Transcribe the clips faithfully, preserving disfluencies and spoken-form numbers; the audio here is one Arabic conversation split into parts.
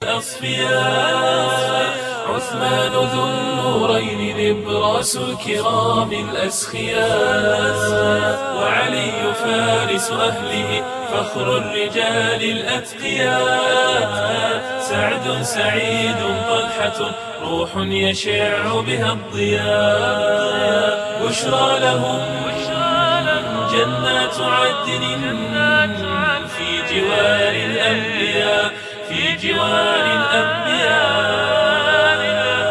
الأصفياء عثمان ذو النورين نبراس الكرام الأسخياء وعلي فارس أهله فخر الرجال الأتقياء سعد سعيد طلحة روح يشع بها الضياء بشرى لهم جنات عدن في جوار الأنبياء في جوار الأنبياء.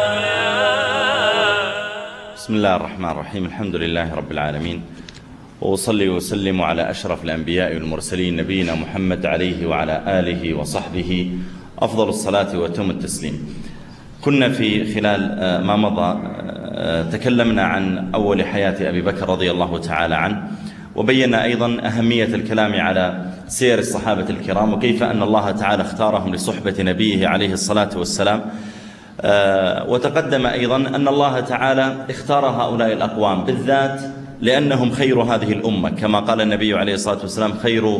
بسم الله الرحمن الرحيم. الحمد لله رب العالمين، وأصلي وسلم على أشرف الأنبياء والمرسلين نبينا محمد عليه وعلى آله وصحبه أفضل الصلاة وأتم التسليم. كنا في خلال ما مضى تكلمنا عن أول حياة أبي بكر رضي الله تعالى عنه، وبينا أيضا أهمية الكلام على سير الصحابة الكرام وكيف أن الله تعالى اختارهم لصحبة نبيه عليه الصلاة والسلام. وتقدم أيضا أن الله تعالى اختار هؤلاء الأقوام بالذات لأنهم خير هذه الأمة، كما قال النبي عليه الصلاة والسلام: خير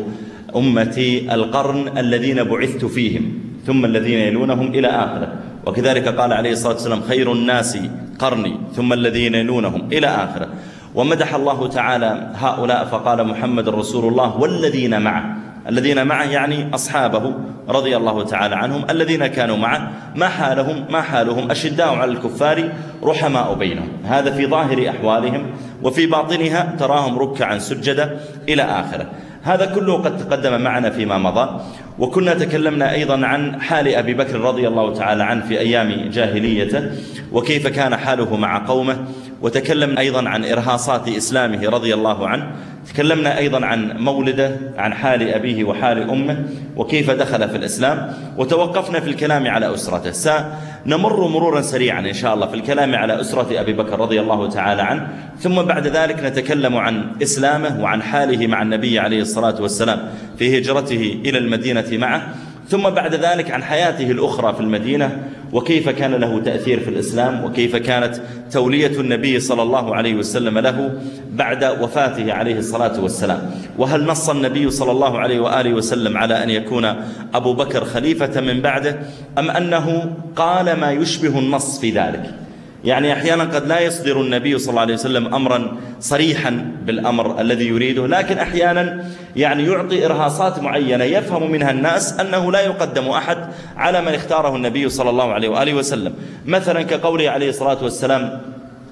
أمتي القرن الذين بعثت فيهم ثم الذين يلونهم إلى آخره. وكذلك قال عليه الصلاة والسلام: خير الناس قرني ثم الذين يلونهم إلى آخره. ومدح الله تعالى هؤلاء فقال: محمد رسول الله والذين معه. الذين معه يعني أصحابه رضي الله تعالى عنهم الذين كانوا معه، ما حالهم ما حالهم أشداء على الكفار رحماء بينهم. هذا في ظاهر أحوالهم، وفي باطنها تراهم ركعا سجدا إلى آخره. هذا كله قد تقدم معنا فيما مضى. وكنا تكلمنا أيضا عن حال أبي بكر رضي الله تعالى عنه في أيام جاهليته وكيف كان حاله مع قومه، وتكلمنا أيضا عن إرهاصات إسلامه رضي الله عنه. تكلمنا أيضا عن مولده، عن حال أبيه وحال أمه وكيف دخل في الإسلام، وتوقفنا في الكلام على أسرته. سنمر مرورا سريعا إن شاء الله في الكلام على أسرة أبي بكر رضي الله تعالى عنه، ثم بعد ذلك نتكلم عن إسلامه وعن حاله مع النبي عليه الصلاة والسلام في هجرته إلى المدينة معه، ثم بعد ذلك عن حياته الأخرى في المدينة وكيف كان له تأثير في الإسلام، وكيف كانت تولية النبي صلى الله عليه وسلم له بعد وفاته عليه الصلاة والسلام. وهل نص النبي صلى الله عليه وآله وسلم على أن يكون أبو بكر خليفة من بعده، أم أنه قال ما يشبه النص في ذلك؟ يعني أحيانا قد لا يصدر النبي صلى الله عليه وسلم أمرا صريحا بالأمر الذي يريده، لكن أحيانا يعني يعطي إرهاصات معينة يفهم منها الناس أنه لا يقدم أحد على من اختاره النبي صلى الله عليه وآله وسلم. مثلا كقوله عليه الصلاة والسلام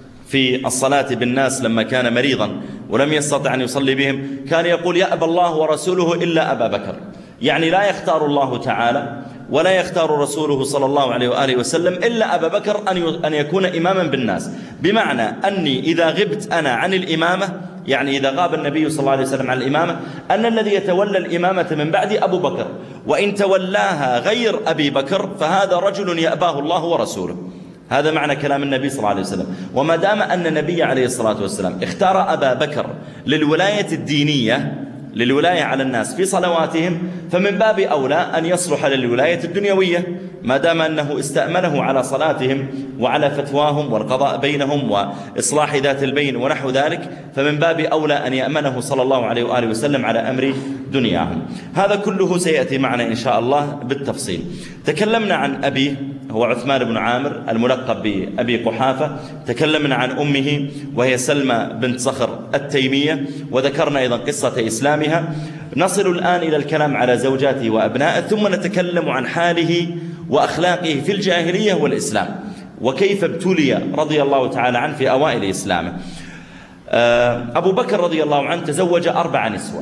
في الصلاة بالناس لما كان مريضا ولم يستطع أن يصلي بهم، كان يقول: يأبى الله ورسوله إلا أبا بكر. يعني لا يختار الله تعالى ولا يختار رسوله صلى الله عليه وآله وسلم إلا أبا بكر أن يكون إماما بالناس، بمعنى أني إذا غبت أنا عن الإمامة، يعني إذا غاب النبي صلى الله عليه وسلم عن الإمامة، أن الذي يتولى الإمامة من بعدي أبو بكر، وإن تولاها غير أبي بكر فهذا رجل يأباه الله ورسوله. هذا معنى كلام النبي صلى الله عليه وسلم. وما دام أن النبي عليه الصلاة والسلام اختار أبا بكر للولاية الدينية، للولاية على الناس في صلواتهم، فمن باب أولى أن يصلح للولاية الدنيوية، ما دام أنه استأمنه على صلاتهم وعلى فتواهم والقضاء بينهم وإصلاح ذات البين ونحو ذلك، فمن باب أولى أن يأمنه صلى الله عليه وآله وسلم على أمر دنياهم. هذا كله سيأتي معنا إن شاء الله بالتفصيل. تكلمنا عن أبيه هو عثمان بن عامر الملقب بأبي قحافة، تكلمنا عن أمه وهي سلمى بنت صخر التيمية، وذكرنا أيضا قصة إسلامها. نصل الآن إلى الكلام على زوجاته وأبنائه، ثم نتكلم عن حاله وأخلاقه في الجاهلية والإسلام، وكيف ابتلي رضي الله تعالى عنه في أوائل إسلامه. أبو بكر رضي الله عنه تزوج أربع نسوة،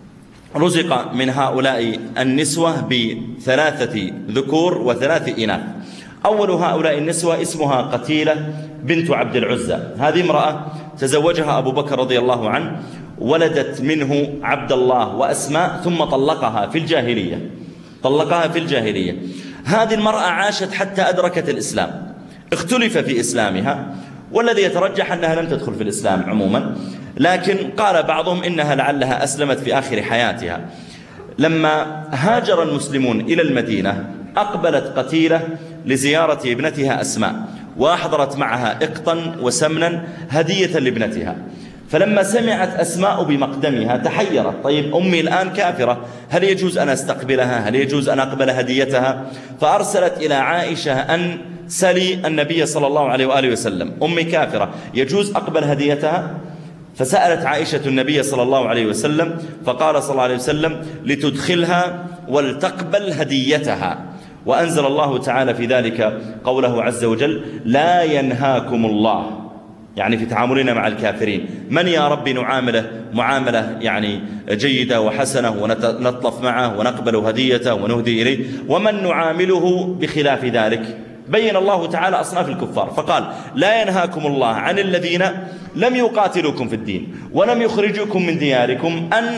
رزق من هؤلاء النسوة بثلاثة ذكور وثلاث إناث. أول هؤلاء النسوة اسمها قتيلة بنت عبد العزى. هذه امرأة تزوجها أبو بكر رضي الله عنه، ولدت منه عبد الله وأسماء، ثم طلقها في الجاهلية طلقها في الجاهلية. هذه المرأة عاشت حتى أدركت الإسلام، اختلف في إسلامها، والذي يترجح أنها لم تدخل في الإسلام عموما، لكن قال بعضهم إنها لعلها أسلمت في آخر حياتها. لما هاجر المسلمون إلى المدينة أقبلت قتيلة لزيارة ابنتها أسماء، وأحضرت معها إقطا وسمنا هدية لابنتها. فلما سمعت أسماء بمقدمها تحيرت، طيب أمي الآن كافرة، هل يجوز أن أستقبلها؟ هل يجوز أن أقبل هديتها؟ فأرسلت إلى عائشة أن سلي النبي صلى الله عليه وآله وسلم، أمي كافرة يجوز أقبل هديتها؟ فسألت عائشة النبي صلى الله عليه وسلم فقال صلى الله عليه وسلم لتدخلها ولتقبل هديتها. وأنزل الله تعالى في ذلك قوله عز وجل لا ينهاكم الله، يعني في تعاملنا مع الكافرين، من يا رب نعامله معاملة يعني جيدة وحسنة ونطلف معه ونقبل هديته ونهدي إليه، ومن نعامله بخلاف ذلك. بين الله تعالى أصناف الكفار فقال لا ينهاكم الله عن الذين لم يقاتلوكم في الدين ولم يخرجوكم من دياركم أن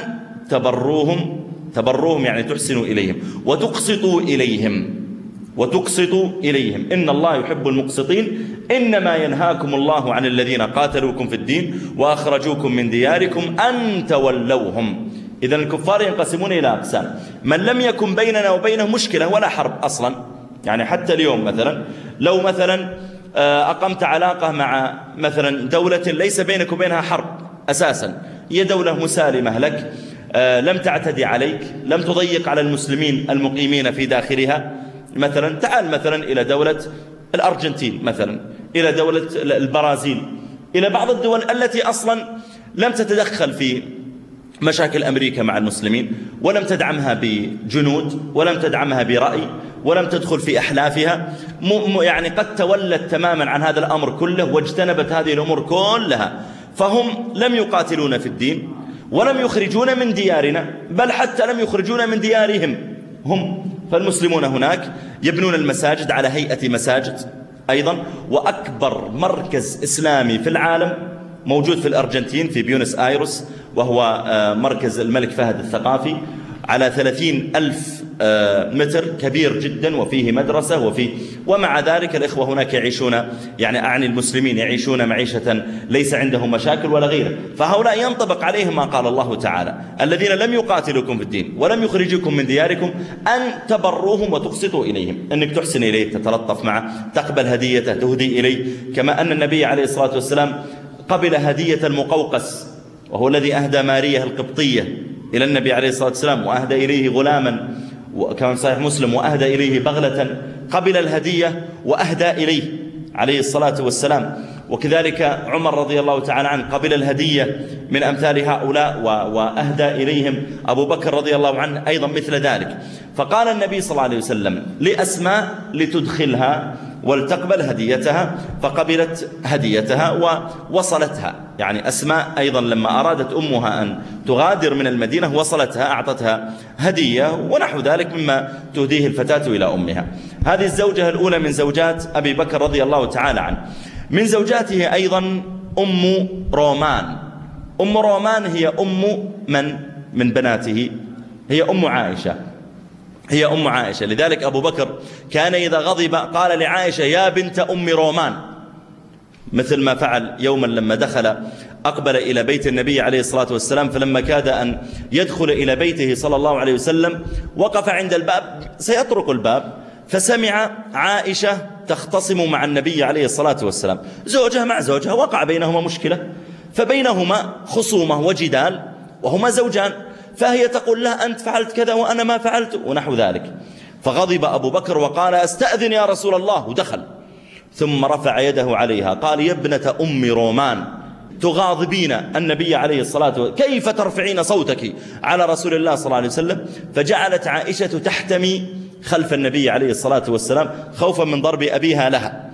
تبروهم، تبروهم يعني تحسنوا إليهم وتقسطوا إليهم، وتقسطوا إليهم إن الله يحب المقسطين، إنما ينهاكم الله عن الذين قاتلوكم في الدين وأخرجوكم من دياركم أن تولوهم. إذن الكفار ينقسمون إلى أقسام، من لم يكن بيننا وبينه مشكلة ولا حرب أصلا، يعني حتى اليوم مثلا لو مثلا أقمت علاقة مع مثلا دولة ليس بينك وبينها حرب أساسا، هي دولة مسالمة لك، لم تعتدي عليك، لم تضيق على المسلمين المقيمين في داخلها، مثلا تعال مثلا إلى دولة الأرجنتين مثلا، إلى دولة البرازيل، إلى بعض الدول التي أصلا لم تتدخل في مشاكل أمريكا مع المسلمين، ولم تدعمها بجنود، ولم تدعمها برأي، ولم تدخل في أحلافها، يعني قد تولت تماما عن هذا الأمر كله واجتنبت هذه الأمور كلها، فهم لم يقاتلون في الدين ولم يخرجون من ديارنا، بل حتى لم يخرجون من ديارهم هم. فالمسلمون هناك يبنون المساجد على هيئة مساجد أيضا، وأكبر مركز إسلامي في العالم موجود في الأرجنتين في بيونس آيروس، وهو مركز الملك فهد الثقافي، على ثلاثين ألف متر، كبير جدا، وفيه مدرسة وفيه، ومع ذلك الإخوة هناك يعيشون، يعني أعني المسلمين يعيشون معيشة ليس عندهم مشاكل ولا غيره. فهؤلاء ينطبق عليهم ما قال الله تعالى الذين لم يقاتلوكم في الدين ولم يخرجوكم من دياركم أن تبروهم وتقسطوا إليهم، أنك تحسن إليه، تتلطف معه، تقبل هديته، تهدي إليه، كما أن النبي عليه الصلاة والسلام قبل هدية المقوقس، وهو الذي أهدى مارية القبطية إلى النبي عليه الصلاة والسلام، وأهدى إليه غلاما وكان صحيح مسلم، وأهدى إليه بغلة، قبل الهدية وأهدى إليه عليه الصلاة والسلام. وكذلك عمر رضي الله تعالى عنه قبل الهدية من أمثال هؤلاء وأهدى إليهم، أبو بكر رضي الله عنه أيضا مثل ذلك. فقال النبي صلى الله عليه وسلم لأسماء لتدخلها ولتقبل هديتها، فقبلت هديتها ووصلتها. يعني أسماء أيضا لما أرادت أمها أن تغادر من المدينة وصلتها، أعطتها هدية ونحو ذلك مما تهديه الفتاة إلى أمها. هذه الزوجة الأولى من زوجات أبي بكر رضي الله تعالى عنه. من زوجاته أيضا أم رومان. أم رومان هي أم من من بناته؟ هي أم عائشة، هي أم عائشة. لذلك أبو بكر كان إذا غضب قال لعائشة يا بنت أم رومان، مثل ما فعل يوما لما دخل أقبل إلى بيت النبي عليه الصلاة والسلام، فلما كاد أن يدخل إلى بيته صلى الله عليه وسلم وقف عند الباب سيطرق الباب، فسمع عائشة تختصم مع النبي عليه الصلاة والسلام، زوجها مع زوجها، وقع بينهما مشكلة، فبينهما خصومة وجدال وهما زوجان، فهي تقول له أنت فعلت كذا وأنا ما فعلت ونحو ذلك. فغضب أبو بكر وقال أستأذن يا رسول الله، ودخل، ثم رفع يده عليها قال يا ابنة أم رومان تغاضبين النبي عليه الصلاة والسلام، كيف ترفعين صوتك على رسول الله صلى الله عليه وسلم؟ فجعلت عائشة تحتمي خلف النبي عليه الصلاة والسلام خوفا من ضرب أبيها لها.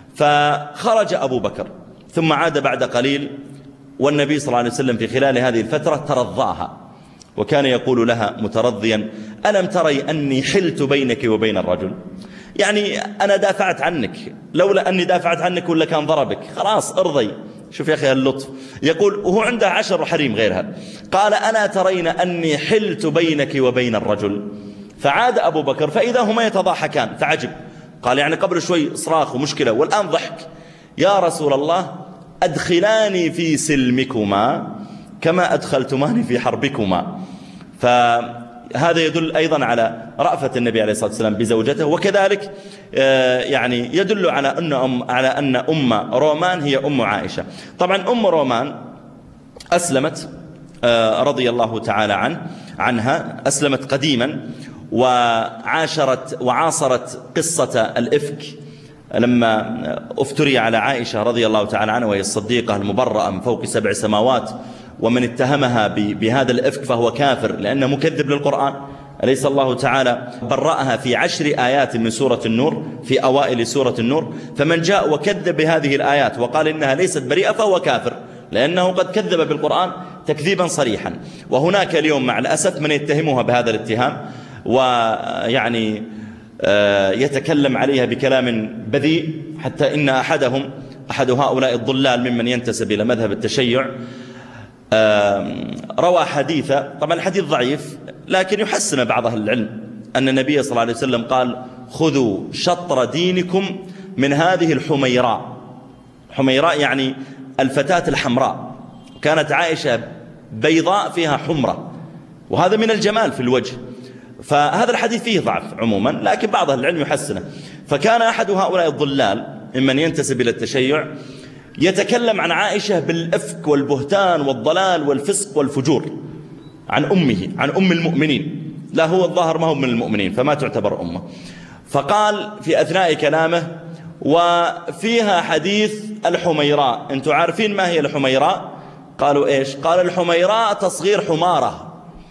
فخرج أبو بكر ثم عاد بعد قليل، والنبي صلى الله عليه وسلم في خلال هذه الفترة ترضاها، وكان يقول لها مترضيا ألم تري أني حلت بينك وبين الرجل؟ يعني أنا دافعت عنك، لولا أني دافعت عنك ولا كان ضربك، خلاص ارضي. شوف يا أخي اللطف، يقول وهو عنده عشر حريم غيرها، قال ألا ترين أني حلت بينك وبين الرجل؟ فعاد أبو بكر فإذا هما يتضاحكان، فعجب، قال يعني قبل شوي صراخ ومشكلة والآن ضحك. يا رسول الله أدخلاني في سلمكما كما أدخلتماني في حربكما. فهذا يدل أيضا على رأفة النبي عليه الصلاة والسلام بزوجته، وكذلك يعني يدل على أن أم على أن أم رومان هي أم عائشة. طبعا أم رومان أسلمت رضي الله تعالى عنه عنها، أسلمت قديما وعاشرت وعاصرت قصة الإفك لما افتري على عائشة رضي الله تعالى عنها، وهي الصديقة المبرأة من فوق سبع سماوات، ومن اتهمها بهذا الإفك فهو كافر لأنه مكذب للقرآن. أليس الله تعالى برأها في عشر آيات من سورة النور، في أوائل سورة النور؟ فمن جاء وكذب بهذه الآيات وقال إنها ليست بريئة فهو كافر، لأنه قد كذب بالقرآن تكذيبا صريحا. وهناك اليوم مع الأسف من يتهمها بهذا الاتهام، ويعني يتكلم عليها بكلام بذيء، حتى إن أحدهم أحد هؤلاء الضلال ممن ينتسب إلى مذهب التشيع روى حديثا، طبعا الحديث ضعيف لكن يحسن بعض أهل العلم، أن النبي صلى الله عليه وسلم قال: خذوا شطر دينكم من هذه الحميراء. حميراء يعني الفتاة الحمراء، كانت عائشة بيضاء فيها حمرة، وهذا من الجمال في الوجه. فهذا الحديث فيه ضعف عموما، لكن بعض أهل العلم يحسنه. فكان أحد هؤلاء الضلال ممن ينتسب إلى التشيع يتكلم عن عائشة بالإفك والبهتان والضلال والفسق والفجور عن أمه، عن أم المؤمنين. لا، هو الظاهر ما هو من المؤمنين فما تعتبر أمه. فقال في أثناء كلامه: وفيها حديث الحميراء، أنتم عارفين ما هي الحميراء؟ قالوا إيش؟ قال: الحميراء تصغير حمارة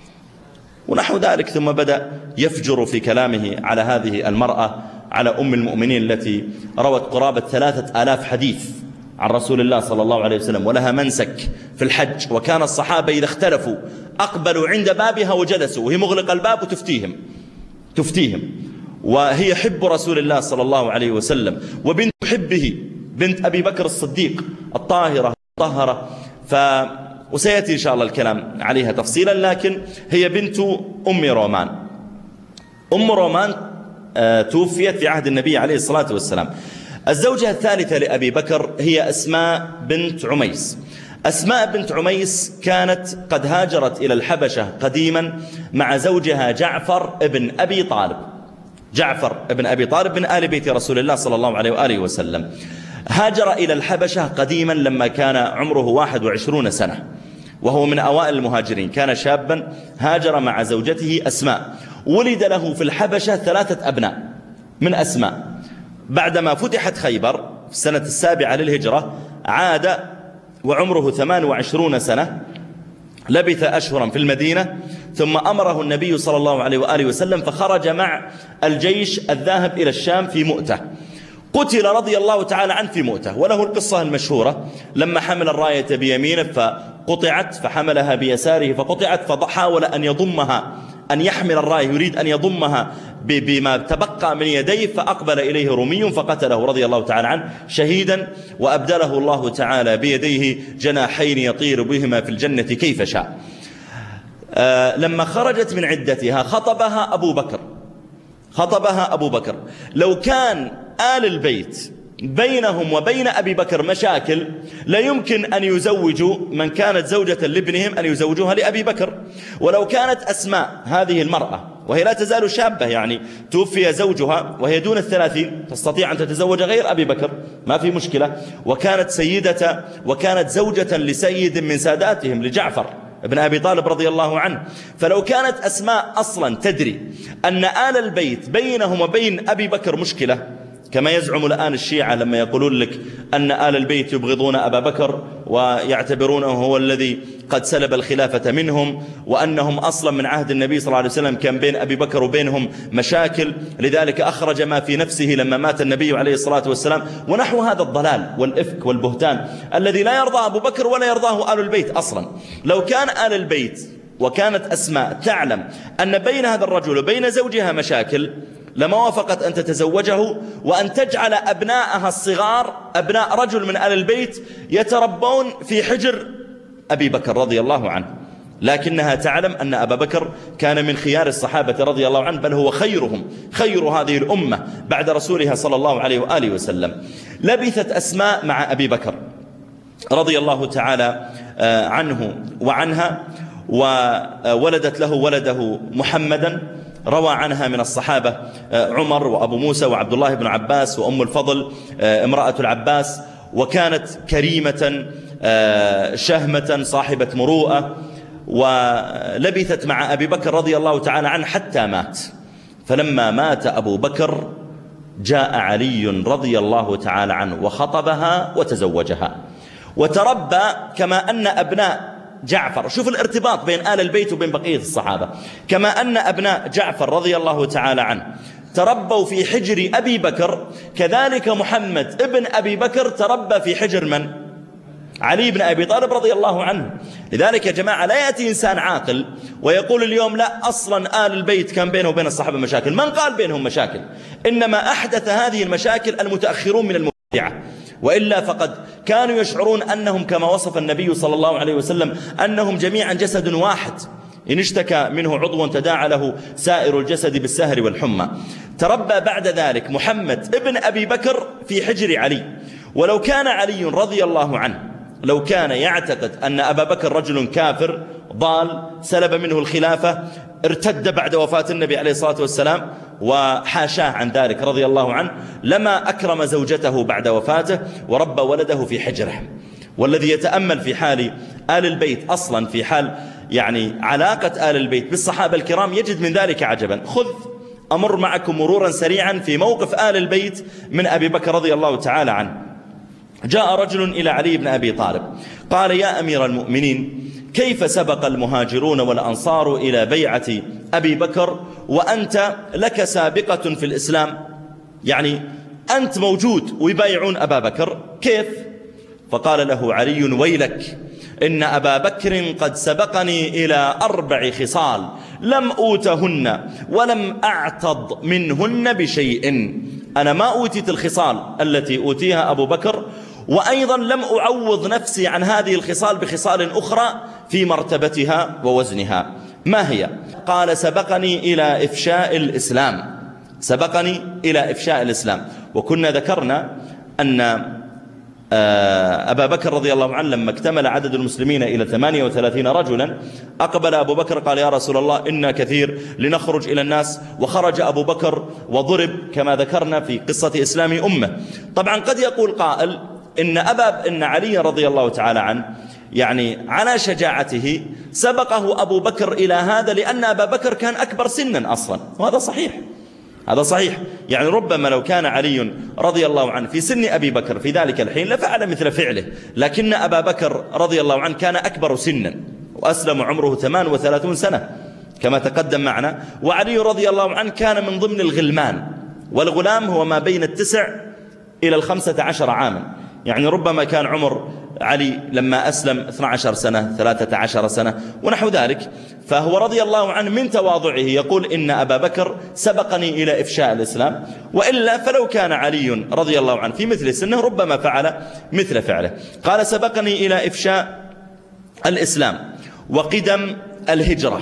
ونحو ذلك. ثم بدأ يفجر في كلامه على هذه المرأة، على أم المؤمنين التي روت قرابة ثلاثة آلاف حديث عن رسول الله صلى الله عليه وسلم، ولها منسك في الحج، وكان الصحابة إذا اختلفوا أقبلوا عند بابها وجلسوا وهي مغلق الباب وتفتيهم تفتيهم وهي حب رسول الله صلى الله عليه وسلم، وبنت حبه بنت أبي بكر الصديق الطاهرة الطهرة. ف وسيأتي إن شاء الله الكلام عليها تفصيلا، لكن هي بنت أم رومان. أم رومان توفيت في عهد النبي عليه الصلاة والسلام. الزوجة الثالثة لأبي بكر هي أسماء بنت عميس. أسماء بنت عميس كانت قد هاجرت إلى الحبشة قديما مع زوجها جعفر ابن أبي طالب. جعفر ابن أبي طالب من آل بيت رسول الله صلى الله عليه وآله وسلم. هاجر إلى الحبشة قديما لما كان عمره واحد وعشرون سنة، وهو من أوائل المهاجرين، كان شابا هاجر مع زوجته أسماء. ولد له في الحبشة ثلاثة أبناء من أسماء. بعدما فتحت خيبر في السنة السابعة للهجرة عاد وعمره ثمان وعشرون سنة، لبث أشهرا في المدينة، ثم أمره النبي صلى الله عليه وآله وسلم فخرج مع الجيش الذاهب إلى الشام في مؤتة. قتل رضي الله تعالى عنه في مؤتة، وله القصة المشهورة لما حمل الراية بيمينه فقطعت، فحملها بيساره فقطعت، فحاول أن يضمها، أن يحمل الراية يريد أن يضمها بما تبقى من يديه، فأقبل إليه رومي فقتله رضي الله تعالى عنه شهيدا، وأبدله الله تعالى بيديه جناحين يطير بهما في الجنة كيف شاء. آه لما خرجت من عدتها خطبها أبو بكر خطبها أبو بكر. لو كان آل البيت بينهم وبين أبي بكر مشاكل لا يمكن أن يزوجوا من كانت زوجة لابنهم أن يزوجوها لأبي بكر. ولو كانت أسماء هذه المرأة وهي لا تزال شابة، يعني توفي زوجها وهي دون الثلاثين، تستطيع أن تتزوج غير أبي بكر ما في مشكلة، وكانت سيدة وكانت زوجة لسيد من ساداتهم لجعفر ابن أبي طالب رضي الله عنه. فلو كانت أسماء أصلا تدري أن آل البيت بينهم وبين أبي بكر مشكلة، كما يزعم الآن الشيعة لما يقولون لك أن آل البيت يبغضون أبا بكر ويعتبرونه هو الذي قد سلب الخلافة منهم، وأنهم أصلا من عهد النبي صلى الله عليه وسلم كان بين أبي بكر وبينهم مشاكل، لذلك أخرج ما في نفسه لما مات النبي عليه الصلاة والسلام، ونحو هذا الضلال والإفك والبهتان الذي لا يرضى أبو بكر ولا يرضاه آل البيت أصلا. لو كان آل البيت وكانت أسماء تعلم أن بين هذا الرجل وبين زوجها مشاكل لما وافقت أن تتزوجه، وأن تجعل أبناءها الصغار أبناء رجل من آل البيت يتربون في حجر أبي بكر رضي الله عنه. لكنها تعلم أن أبا بكر كان من خيار الصحابة رضي الله عنه، بل هو خيرهم، خير هذه الأمة بعد رسولها صلى الله عليه وآله وسلم. لبثت أسماء مع أبي بكر رضي الله تعالى عنه وعنها، وولدت له ولده محمدا. روى عنها من الصحابة عمر وأبو موسى وعبد الله بن عباس وأم الفضل امرأة العباس، وكانت كريمة شهمة صاحبة مروءة، ولبثت مع أبي بكر رضي الله تعالى عنه حتى مات. فلما مات أبو بكر جاء علي رضي الله تعالى عنه وخطبها وتزوجها وتربى كما أن أبناء جعفر، شوف الارتباط بين آل البيت وبين بقية الصحابة، كما أن أبناء جعفر رضي الله تعالى عنه تربوا في حجر أبي بكر، كذلك محمد ابن أبي بكر تربى في حجر من؟ علي بن أبي طالب رضي الله عنه. لذلك يا جماعة لا يأتي إنسان عاقل ويقول اليوم لا أصلا آل البيت كان بينه وبين الصحابة مشاكل. من قال بينهم مشاكل؟ إنما أحدث هذه المشاكل المتأخرون من المبتدعة، وإلا فقد كانوا يشعرون أنهم كما وصف النبي صلى الله عليه وسلم أنهم جميعا جسد واحد، إن اشتكى منه عضو تداعى له سائر الجسد بالسهر والحمى. تربى بعد ذلك محمد ابن أبي بكر في حجر علي. ولو كان علي رضي الله عنه لو كان يعتقد أن أبا بكر رجل كافر ضال سلب منه الخلافة ارتد بعد وفاة النبي عليه الصلاة والسلام وحاشاه عن ذلك رضي الله عنه، لما أكرم زوجته بعد وفاته وربى ولده في حجره. والذي يتأمل في حال آل البيت أصلا، في حال يعني علاقة آل البيت بالصحابة الكرام، يجد من ذلك عجبا. خذ أمر معكم مرورا سريعا في موقف آل البيت من أبي بكر رضي الله تعالى عنه. جاء رجل إلى علي بن أبي طالب قال: يا أمير المؤمنين، كيف سبق المهاجرون والأنصار إلى بيعة أبي بكر وأنت لك سابقة في الإسلام؟ يعني أنت موجود ويبايعون أبا بكر، كيف؟ فقال له علي: ويلك، إن أبا بكر قد سبقني إلى أربع خصال لم أوتهن ولم أعتض منهن بشيء. أنا ما أوتيت الخصال التي أوتيها أبو بكر، وأيضا لم أعوض نفسي عن هذه الخصال بخصال أخرى في مرتبتها ووزنها. ما هي؟ قال: سبقني إلى إفشاء الإسلام، سبقني إلى إفشاء الإسلام. وكنا ذكرنا أن أبا بكر رضي الله عنه لما اكتمل عدد المسلمين إلى ثمانية وثلاثين رجلا أقبل أبو بكر قال: يا رسول الله، إنا كثير لنخرج إلى الناس. وخرج أبو بكر وضرب كما ذكرنا في قصة إسلام أمه. طبعا قد يقول قائل إن أبا إن علي رضي الله تعالى عنه يعني على شجاعته سبقه أبو بكر إلى هذا لأن أبا بكر كان أكبر سنا أصلا، وهذا صحيح، هذا صحيح. يعني ربما لو كان علي رضي الله عنه في سن أبي بكر في ذلك الحين لفعل مثل فعله، لكن أبا بكر رضي الله عنه كان أكبر سنا وأسلم عمره ثمان وثلاثون سنة كما تقدم معنا، وعلي رضي الله عنه كان من ضمن الغلمان، والغلام هو ما بين التسع إلى الخمسة عشر عاما. يعني ربما كان عمر علي لما أسلم اثنتا عشرة سنة، ثلاثة عشر سنة ونحو ذلك. فهو رضي الله عنه من تواضعه يقول: إن أبا بكر سبقني إلى إفشاء الإسلام. وإلا فلو كان علي رضي الله عنه في مثل سنه ربما فعل مثل فعله. قال: سبقني إلى إفشاء الإسلام وقدم الهجرة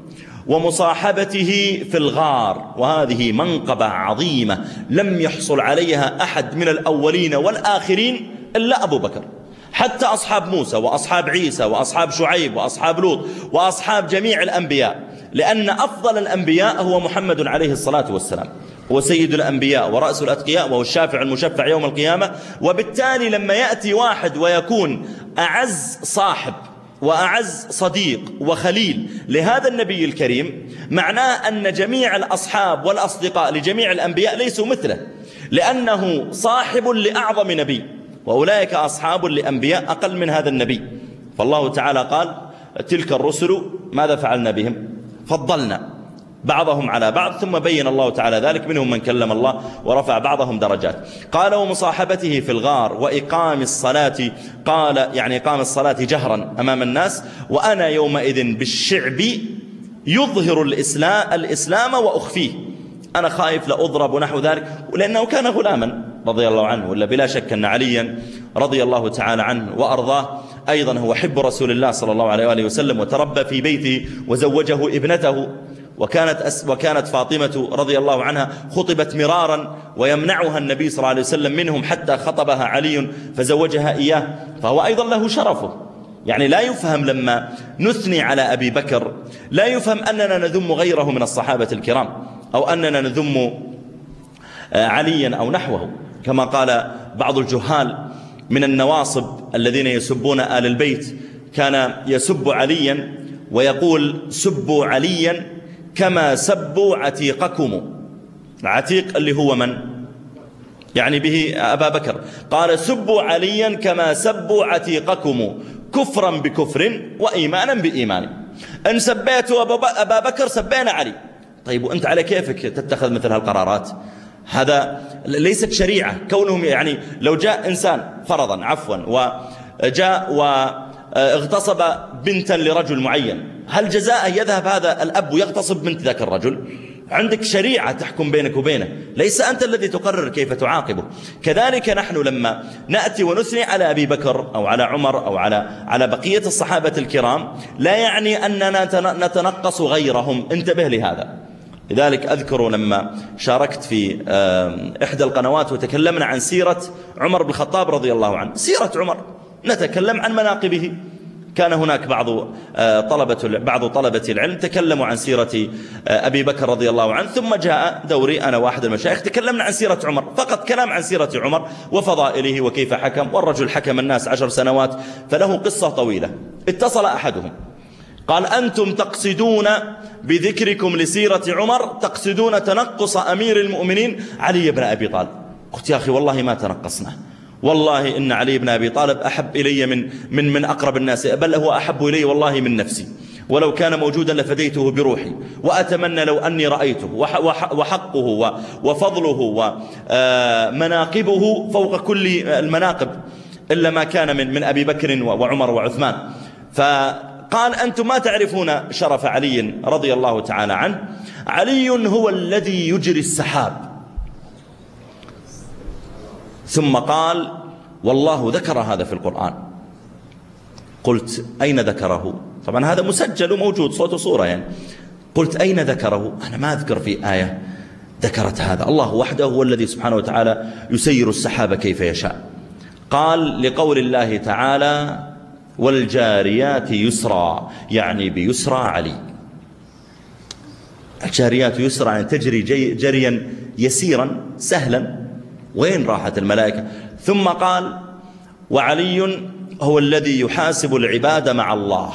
ومصاحبته في الغار، وهذه منقبة عظيمة لم يحصل عليها أحد من الأولين والآخرين إلا أبو بكر. حتى أصحاب موسى وأصحاب عيسى وأصحاب شعيب وأصحاب لوط وأصحاب جميع الأنبياء، لأن أفضل الأنبياء هو محمد عليه الصلاة والسلام، هو سيد الأنبياء ورأس الأتقياء وهو الشافع المشفع يوم القيامة. وبالتالي لما يأتي واحد ويكون أعز صاحب وأعز صديق وخليل لهذا النبي الكريم، معناه أن جميع الأصحاب والأصدقاء لجميع الأنبياء ليسوا مثله، لأنه صاحب لأعظم نبي، وأولئك أصحاب لأنبياء أقل من هذا النبي. فالله تعالى قال: تلك الرسل ماذا فعلنا بهم؟ فضلنا بعضهم على بعض. ثم بين الله تعالى ذلك: منهم من كلم الله ورفع بعضهم درجات. قال: ومصاحبته في الغار وإقام الصلاة، قال يعني إقام الصلاة جهرا أمام الناس، وأنا يومئذ بالشعب يظهر الإسلام, الإسلام وأخفيه، أنا خايف لأضرب ونحو ذلك، ولأنه كان غلاما رضي الله عنه. ولا بلا شك أن عليا رضي الله تعالى عنه وأرضاه أيضا هو حب رسول الله صلى الله عليه وآله وسلم، وتربى في بيته وزوجه ابنته. وكانت, أس وكانت فاطمة رضي الله عنها خطبت مرارا ويمنعها النبي صلى الله عليه وسلم منهم حتى خطبها علي فزوجها إياه، فهو أيضا له شرفه. يعني لا يفهم لما نثني على أبي بكر لا يفهم أننا نذم غيره من الصحابة الكرام أو أننا نذم عليا أو نحوه، كما قال بعض الجهال من النواصب الذين يسبون آل البيت كان يسب عليا ويقول سبوا عليا كما سبوا عتيقكم. عتيق اللي هو من؟ يعني به أبا بكر. قال سبوا عليا كما سبوا عتيقكم كفرا بكفر وإيمانا بإيمان. إن سبيتوا أبا بكر سبينا علي. طيب وأنت على كيفك تتخذ مثل هالقرارات؟ هذا ليست شريعة. كونهم يعني لو جاء إنسان فرضا عفوا وجاء واغتصب بنتا لرجل معين، هل جزاء يذهب هذا الأب ويغتصب بنت ذاك الرجل؟ عندك شريعة تحكم بينك وبينه، ليس أنت الذي تقرر كيف تعاقبه. كذلك نحن لما نأتي ونثني على أبي بكر أو على عمر أو على على بقية الصحابة الكرام لا يعني أننا نتنقص غيرهم، انتبه لهذا. لذلك أذكر لما شاركت في إحدى القنوات وتكلمنا عن سيرة عمر بن الخطاب رضي الله عنه، سيرة عمر نتكلم عن مناقبه. كان هناك بعض طلبة بعض طلبة العلم تكلموا عن سيرة أبي بكر رضي الله عنه، ثم جاء دوري أنا واحد المشايخ تكلمنا عن سيرة عمر، فقط كلام عن سيرة عمر وفضائله وكيف حكم، والرجل حكم الناس عشر سنوات فله قصة طويلة. اتصل أحدهم قال أنتم تقصدون بذكركم لسيرة عمر تقصدون تنقص أمير المؤمنين علي بن أبي طالب. قلت يا أخي والله ما تنقصنا، والله إن علي بن أبي طالب أحب إلي من من من أقرب الناس، بل هو أحب إلي والله من نفسي، ولو كان موجودا لفديته بروحي، وأتمنى لو أني رأيته، وحقه وفضله ومناقبه فوق كل المناقب إلا ما كان من من أبي بكر وعمر وعثمان. فقال أنتم ما تعرفون شرف علي رضي الله تعالى عنه، علي هو الذي يجري السحاب. ثم قال والله ذكر هذا في القرآن. قلت أين ذكره؟ طبعا هذا مسجل وموجود صوت وصورة يعني. قلت أين ذكره؟ أنا ما أذكر في آية ذكرت هذا. الله وحده هو الذي سبحانه وتعالى يسير السحاب كيف يشاء. قال لقول الله تعالى والجاريات يسرا، يعني بيسرى علي. الجاريات يسرا يعني تجري جريا يسيرا سهلا. وين راحت الملائكة؟ ثم قال وعلي هو الذي يحاسب العباد مع الله،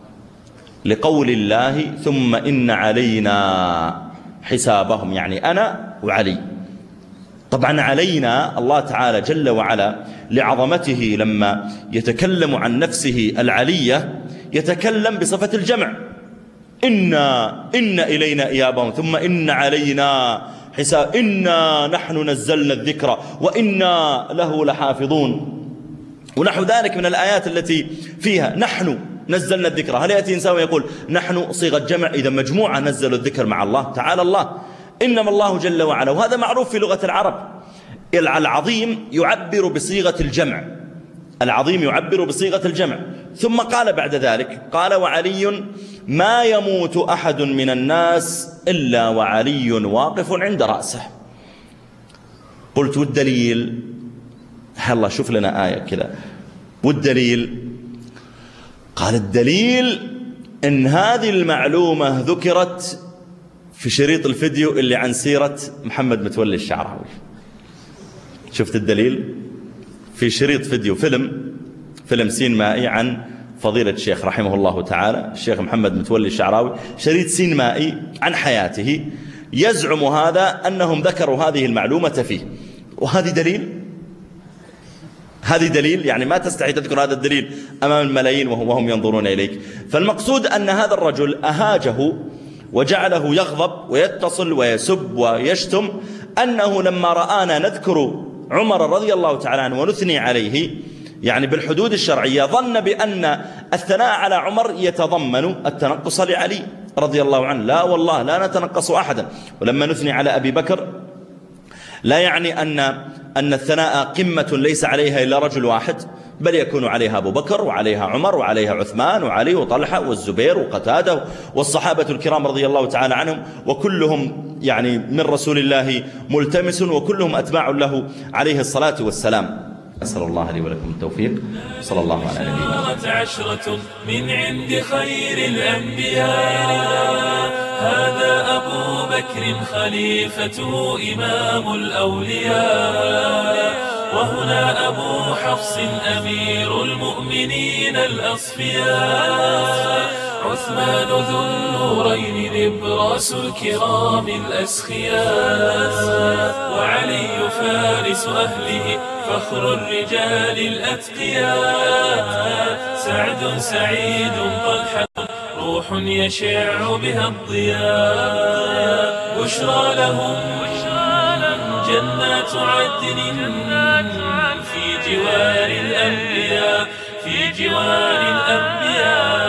لقول الله ثم إن علينا حسابهم، يعني أنا وعلي. طبعا علينا الله تعالى جل وعلا لعظمته لما يتكلم عن نفسه العلية يتكلم بصفة الجمع، إنا إن إلينا إيابهم ثم إن علينا حساب، إنا نحن نزلنا الذكر وإنا له لحافظون، ونحو ذلك من الآيات التي فيها نحن نزلنا الذكر. هل يأتي إنسان ويقول نحن صيغة جمع؟ إذا مجموعة نزلوا الذكر مع الله تعالى الله، إنما الله جل وعلا، وهذا معروف في لغة العرب. العظيم يعبر بصيغة الجمع، العظيم يعبر بصيغة الجمع. ثم قال بعد ذلك قال وعلي ما يموت أحد من الناس إلا وعلي واقف عند رأسه. قلت والدليل؟ الله شوف لنا آية كذا، والدليل؟ قال الدليل إن هذه المعلومة ذكرت في شريط الفيديو اللي عن سيرة محمد متولي الشعراوي. شفت الدليل؟ في شريط فيديو فيلم فيلم سينمائي عن فضيلة الشيخ رحمه الله تعالى الشيخ محمد متولي الشعراوي، شريط سينمائي عن حياته، يزعم هذا أنهم ذكروا هذه المعلومة فيه. وهذه دليل؟ هذه دليل؟ يعني ما تستحي تذكر هذا الدليل أمام الملايين وهم ينظرون إليك. فالمقصود أن هذا الرجل أهاجه وجعله يغضب ويتصل ويسب ويشتم، أنه لما رآنا نذكر عمر رضي الله تعالى عنه ونثني عليه يعني بالحدود الشرعية ظن بأن الثناء على عمر يتضمن التنقص لعلي رضي الله عنه. لا والله لا نتنقص أحدا. ولما نثني على أبي بكر لا يعني أن أن الثناء قمة ليس عليها إلا رجل واحد، بل يكون عليها أبو بكر وعليها عمر وعليها عثمان وعلي وطلحة والزبير وقتادة والصحابة الكرام رضي الله تعالى عنهم، وكلهم يعني من رسول الله ملتمس، وكلهم أتباع له عليه الصلاة والسلام. أسأل الله لي ولكم التوفيق. صلى الله على نبينا. عشرة من عند خير الأنبياء، هذا أبو بكر خليفته إمام الأولياء، وهنا أبو حفص أمير المؤمنين الأصفياء، عثمان ذو النورين نبراس الكرام الأسخياء، وعلي فارس أهله فخر الرجال الأتقياء، سعد سعيد طلحة روح يشع بها الضياء، بشرى لهم جنات عدن في جوار الأنبياء، في جوار الأنبياء.